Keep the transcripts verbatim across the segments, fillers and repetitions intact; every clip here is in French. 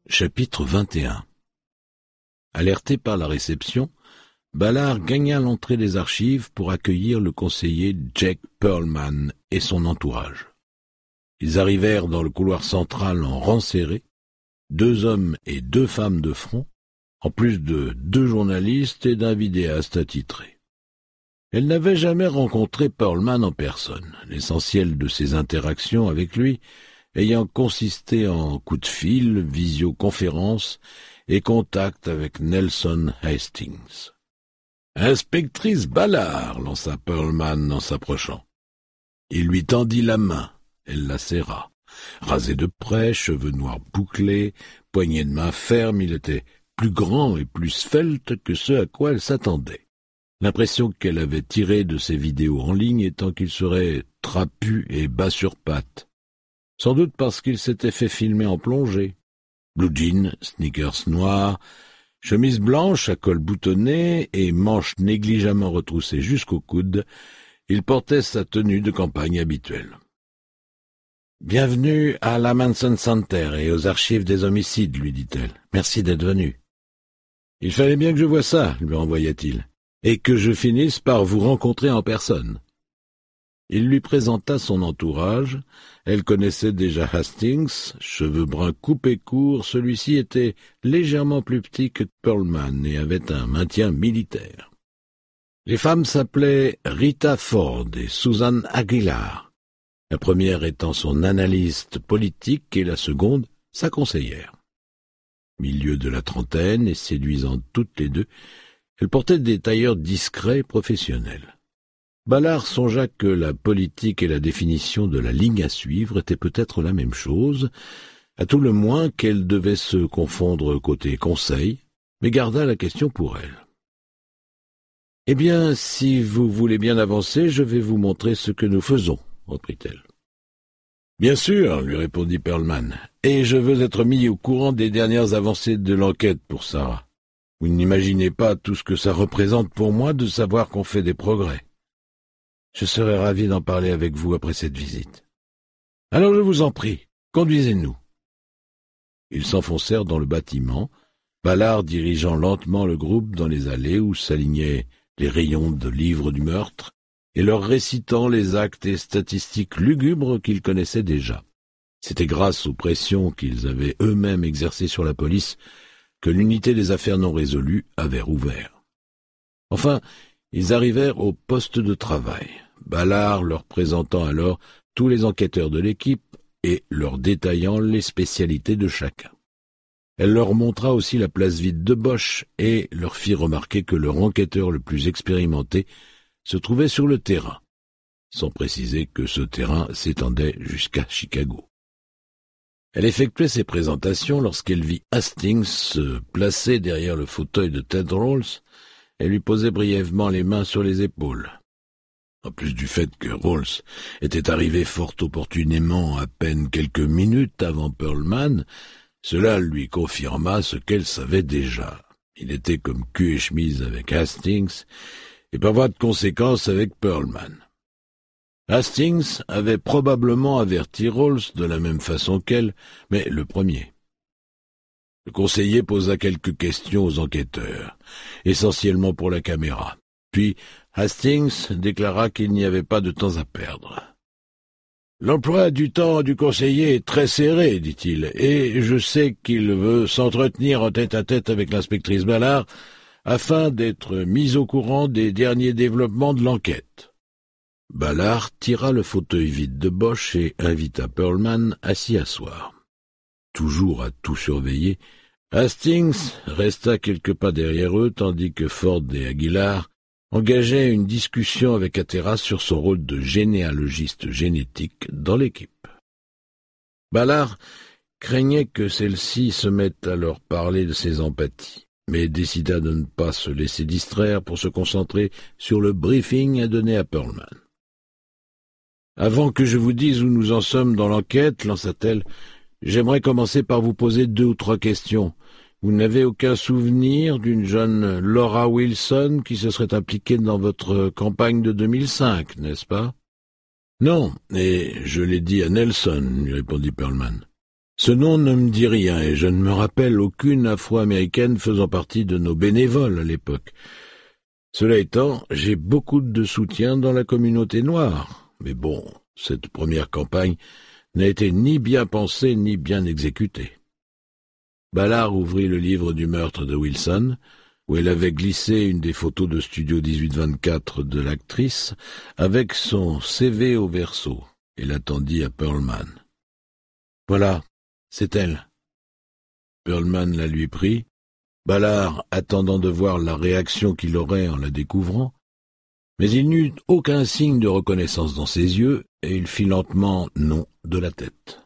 Chapitre vingt et un. Alerté par la réception, Ballard gagna l'entrée des archives pour accueillir le conseiller Jack Pearlman et son entourage. Ils arrivèrent dans le couloir central en rang serré, deux hommes et deux femmes de front, en plus de deux journalistes et d'un vidéaste attitré. Elle n'avait jamais rencontré Pearlman en personne, l'essentiel de ses interactions avec lui ayant consisté en coups de fil, visioconférences et contact avec Nelson Hastings. « Inspectrice Ballard !» lança Pearlman en s'approchant. Il lui tendit la main, elle la serra. Rasé de près, cheveux noirs bouclés, poignée de main ferme, il était plus grand et plus svelte que ce à quoi elle s'attendait. L'impression qu'elle avait tirée de ses vidéos en ligne étant qu'il serait trapu et bas sur pattes. Sans doute parce qu'il s'était fait filmer en plongée. Blue jeans, sneakers noirs, chemise blanche à col boutonné et manches négligemment retroussées jusqu'au coude, il portait sa tenue de campagne habituelle. « Bienvenue à la Manson Center et aux archives des homicides, lui dit-elle. Merci d'être venu. »« Il fallait bien que je voie ça, lui envoya-t-il, et que je finisse par vous rencontrer en personne. » Il lui présenta son entourage. Elle connaissait déjà Hastings, cheveux bruns coupés courts, celui-ci était légèrement plus petit que Pearlman et avait un maintien militaire. Les femmes s'appelaient Rita Ford et Susan Aguilar, la première étant son analyste politique et la seconde sa conseillère. Milieu de la trentaine et séduisante toutes les deux, elles portaient des tailleurs discrets et professionnels. Ballard songea que la politique et la définition de la ligne à suivre étaient peut-être la même chose, à tout le moins qu'elles devaient se confondre côté conseil, mais garda la question pour elle. « Eh bien, si vous voulez bien avancer, je vais vous montrer ce que nous faisons, » reprit-elle. « Bien sûr, » lui répondit Pearlman, « et je veux être mis au courant des dernières avancées de l'enquête pour Sarah. Vous n'imaginez pas tout ce que ça représente pour moi de savoir qu'on fait des progrès. Je serai ravi d'en parler avec vous après cette visite. Alors je vous en prie, conduisez-nous. » Ils s'enfoncèrent dans le bâtiment, Ballard dirigeant lentement le groupe dans les allées où s'alignaient les rayons de livres du meurtre et leur récitant les actes et statistiques lugubres qu'ils connaissaient déjà. C'était grâce aux pressions qu'ils avaient eux-mêmes exercées sur la police que l'unité des affaires non résolues avait rouvert. Enfin, ils arrivèrent au poste de travail, Ballard leur présentant alors tous les enquêteurs de l'équipe et leur détaillant les spécialités de chacun. Elle leur montra aussi la place vide de Bosch et leur fit remarquer que leur enquêteur le plus expérimenté se trouvait sur le terrain, sans préciser que ce terrain s'étendait jusqu'à Chicago. Elle effectuait ses présentations lorsqu'elle vit Hastings se placer derrière le fauteuil de Ted Rolls. Elle lui posait brièvement les mains sur les épaules. En plus du fait que Rolls était arrivé fort opportunément à peine quelques minutes avant Pearlman, cela lui confirma ce qu'elle savait déjà. Il était comme cul et chemise avec Hastings, et par voie de conséquence avec Pearlman. Hastings avait probablement averti Rolls de la même façon qu'elle, mais le premier. Le conseiller posa quelques questions aux enquêteurs, essentiellement pour la caméra. Puis Hastings déclara qu'il n'y avait pas de temps à perdre. « L'emploi du temps du conseiller est très serré, dit-il, et je sais qu'il veut s'entretenir en tête-à-tête avec l'inspectrice Ballard afin d'être mis au courant des derniers développements de l'enquête. » Ballard tira le fauteuil vide de Bosch et invita Pearlman à s'y asseoir. Toujours à tout surveiller, Hastings resta quelques pas derrière eux tandis que Ford et Aguilar engageaient une discussion avec Hatteras sur son rôle de généalogiste génétique dans l'équipe. Ballard craignait que celle-ci se mette à leur parler de ses empathies, mais décida de ne pas se laisser distraire pour se concentrer sur le briefing à donner à Pearlman. « Avant que je vous dise où nous en sommes dans l'enquête, lança-t-elle, j'aimerais commencer par vous poser deux ou trois questions. Vous n'avez aucun souvenir d'une jeune Laura Wilson qui se serait impliquée dans votre campagne de deux mille cinq, n'est-ce pas? »« Non, et je l'ai dit à Nelson, lui répondit Pearlman. Ce nom ne me dit rien et je ne me rappelle aucune afro-américaine faisant partie de nos bénévoles à l'époque. Cela étant, j'ai beaucoup de soutien dans la communauté noire. Mais bon, cette première campagne n'a été ni bien pensée ni bien exécutée. Ballard ouvrit le livre du meurtre de Wilson, où elle avait glissé une des photos de Studio dix-huit vingt-quatre de l'actrice, avec son C V au verso, et l'attendit à Perlman. « Voilà, c'est elle. » Perlman la lui prit, Ballard attendant de voir la réaction qu'il aurait en la découvrant, mais il n'eut aucun signe de reconnaissance dans ses yeux, et il fit lentement non de la tête.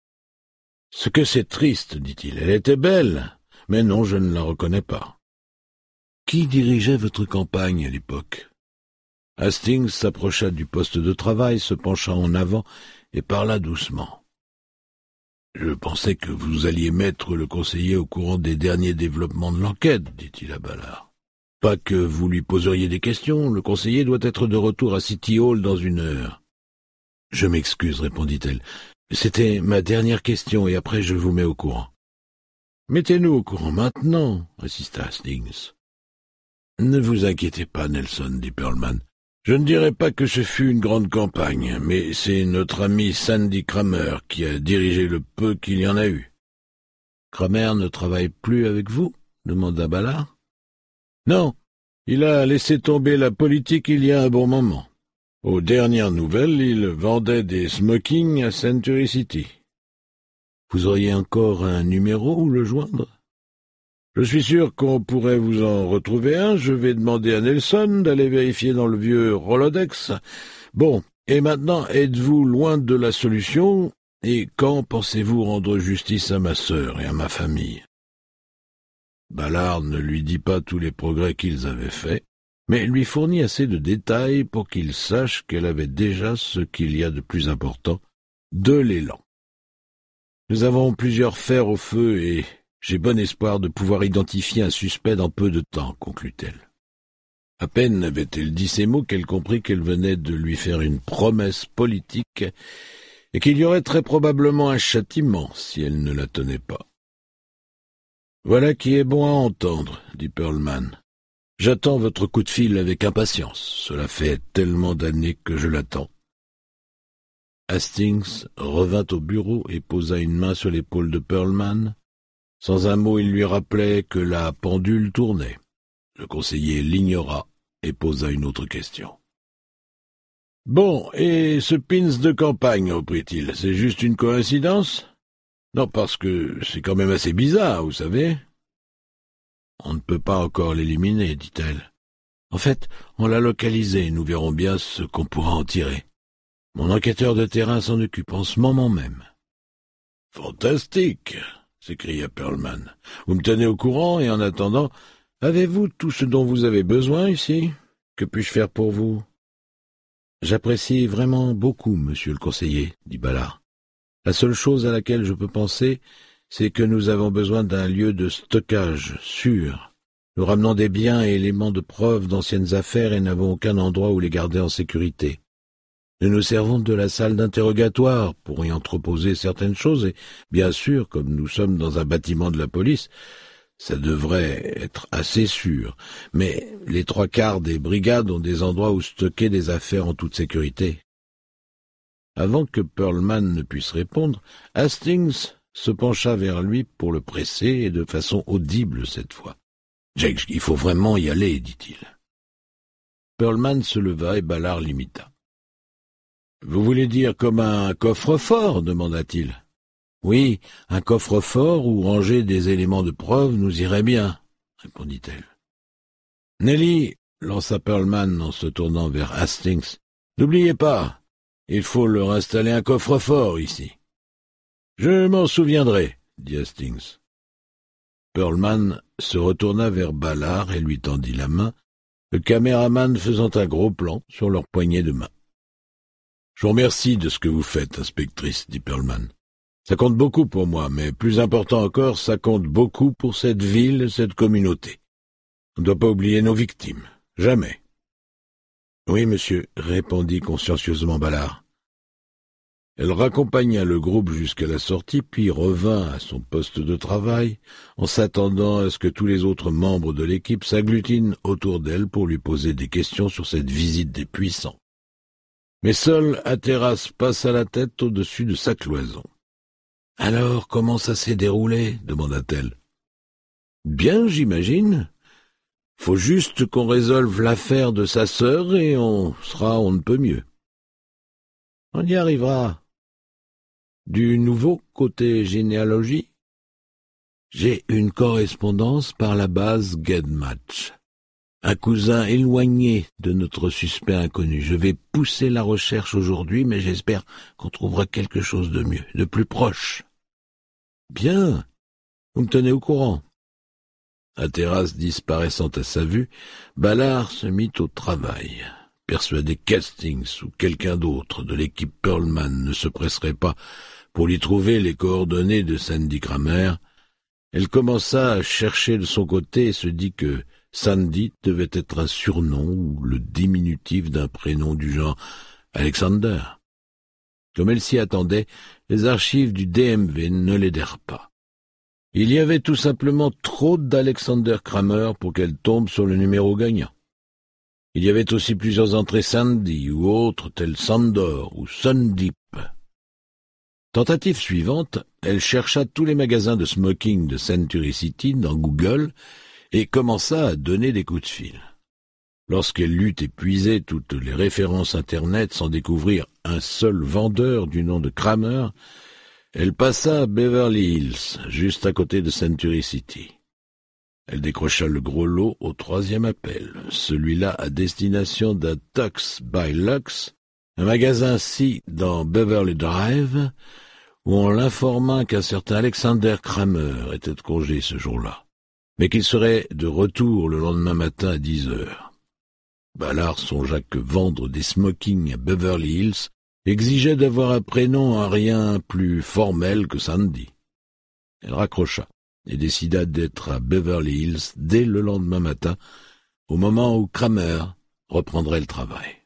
« Ce que c'est triste, dit-il, elle était belle, mais non, je ne la reconnais pas. » Qui dirigeait votre campagne à l'époque? Hastings s'approcha du poste de travail, se pencha en avant et parla doucement. « Je pensais que vous alliez mettre le conseiller au courant des derniers développements de l'enquête, dit-il à Ballard. Pas que vous lui poseriez des questions, le conseiller doit être de retour à City Hall dans une heure. « Je m'excuse, répondit-elle. C'était ma dernière question et après je vous mets au courant. »« Mettez-nous au courant maintenant, insista Hastings. »« Ne vous inquiétez pas, Nelson, dit Perlman. Je ne dirais pas que ce fut une grande campagne, mais c'est notre ami Sandy Kramer qui a dirigé le peu qu'il y en a eu. »« Kramer ne travaille plus avec vous ?» demanda Ballard. « Non, il a laissé tomber la politique il y a un bon moment. Aux dernières nouvelles, il vendait des smokings à Century City. »« Vous auriez encore un numéro où le joindre ? » Je suis sûr qu'on pourrait vous en retrouver un. Je vais demander à Nelson d'aller vérifier dans le vieux Rolodex. Bon, et maintenant, êtes-vous loin de la solution? Et quand pensez-vous rendre justice à ma sœur et à ma famille? Ballard ne lui dit pas tous les progrès qu'ils avaient faits, mais lui fournit assez de détails pour qu'il sache qu'elle avait déjà ce qu'il y a de plus important, de l'élan. Nous avons plusieurs fers au feu et j'ai bon espoir de pouvoir identifier un suspect dans peu de temps, conclut-elle. À peine avait-elle dit ces mots qu'elle comprit qu'elle venait de lui faire une promesse politique et qu'il y aurait très probablement un châtiment si elle ne la tenait pas. « Voilà qui est bon à entendre, dit Perlman. J'attends votre coup de fil avec impatience. Cela fait tellement d'années que je l'attends. » Hastings revint au bureau et posa une main sur l'épaule de Perlman. Sans un mot, il lui rappelait que la pendule tournait. Le conseiller l'ignora et posa une autre question. « Bon, et ce pins de campagne, reprit-il, c'est juste une coïncidence ? Non, parce que c'est quand même assez bizarre, vous savez. » « On ne peut pas encore l'éliminer, dit-elle. En fait, on l'a localisé et nous verrons bien ce qu'on pourra en tirer. Mon enquêteur de terrain s'en occupe en ce moment même. »« Fantastique !» s'écria Perlman. « Vous me tenez au courant et en attendant, avez-vous tout ce dont vous avez besoin ici? Que puis-je faire pour vous ?»« J'apprécie vraiment beaucoup, monsieur le conseiller, dit Ballard. La seule chose à laquelle je peux penser, c'est que nous avons besoin d'un lieu de stockage sûr. Nous ramenons des biens et éléments de preuve d'anciennes affaires et n'avons aucun endroit où les garder en sécurité. Nous nous servons de la salle d'interrogatoire pour y entreposer certaines choses et, bien sûr, comme nous sommes dans un bâtiment de la police, ça devrait être assez sûr. Mais les trois quarts des brigades ont des endroits où stocker des affaires en toute sécurité. » Avant que Perlman ne puisse répondre, Hastings se pencha vers lui pour le presser, et de façon audible cette fois. « Jake, il faut vraiment y aller, dit-il. » Perlman se leva et Ballard l'imita. « Vous voulez dire comme un coffre-fort » demanda-t-il. « Oui, un coffre-fort où ranger des éléments de preuve nous irait bien, » répondit-elle. « Nelly, lança Perlman en se tournant vers Hastings, « n'oubliez pas, il faut leur installer un coffre-fort ici. »« Je m'en souviendrai, » dit Hastings. Perlman se retourna vers Ballard et lui tendit la main, le caméraman faisant un gros plan sur leur poignée de main. « Je vous remercie de ce que vous faites, inspectrice, » dit Perlman. « Ça compte beaucoup pour moi, mais plus important encore, ça compte beaucoup pour cette ville et cette communauté. On ne doit pas oublier nos victimes. Jamais. »« Oui, monsieur, » répondit consciencieusement Ballard. Elle raccompagna le groupe jusqu'à la sortie, puis revint à son poste de travail, en s'attendant à ce que tous les autres membres de l'équipe s'agglutinent autour d'elle pour lui poser des questions sur cette visite des puissants. Mais seule Hatteras passa la tête au-dessus de sa cloison. « Alors, comment ça s'est déroulé ?» demanda-t-elle. « Bien, j'imagine. Faut juste qu'on résolve l'affaire de sa sœur et on sera on ne peut mieux. »« On y arrivera. » Du nouveau côté généalogie, j'ai une correspondance par la base Gedmatch, un cousin éloigné de notre suspect inconnu. Je vais pousser la recherche aujourd'hui, mais j'espère qu'on trouvera quelque chose de mieux, de plus proche. Bien, vous me tenez au courant. Hatteras disparaissant à sa vue, Ballard se mit au travail. Persuadé qu'Hastings ou quelqu'un d'autre de l'équipe Pearlman ne se presserait pas pour lui trouver les coordonnées de Sandy Kramer, elle commença à chercher de son côté et se dit que Sandy devait être un surnom ou le diminutif d'un prénom du genre Alexander. Comme elle s'y attendait, les archives du D M V ne l'aidèrent pas. Il y avait tout simplement trop d'Alexander Kramer pour qu'elle tombe sur le numéro gagnant. Il y avait aussi plusieurs entrées Sandy ou autres telles Sandor ou Sundeep. Tentative suivante, elle chercha tous les magasins de smoking de Century City dans Google et commença à donner des coups de fil. Lorsqu'elle eut épuisé toutes les références Internet sans découvrir un seul vendeur du nom de Kramer, elle passa à Beverly Hills, juste à côté de Century City. Elle décrocha le gros lot au troisième appel, celui-là à destination d'un Tux by Lux, un magasin-ci dans Beverly Drive, où on l'informa qu'un certain Alexander Kramer était de congé ce jour-là, mais qu'il serait de retour le lendemain matin à dix heures. Ballard songea que vendre des smokings à Beverly Hills exigeait d'avoir un prénom à rien plus formel que Sandy. Elle raccrocha et décida d'être à Beverly Hills dès le lendemain matin, au moment où Kramer reprendrait le travail.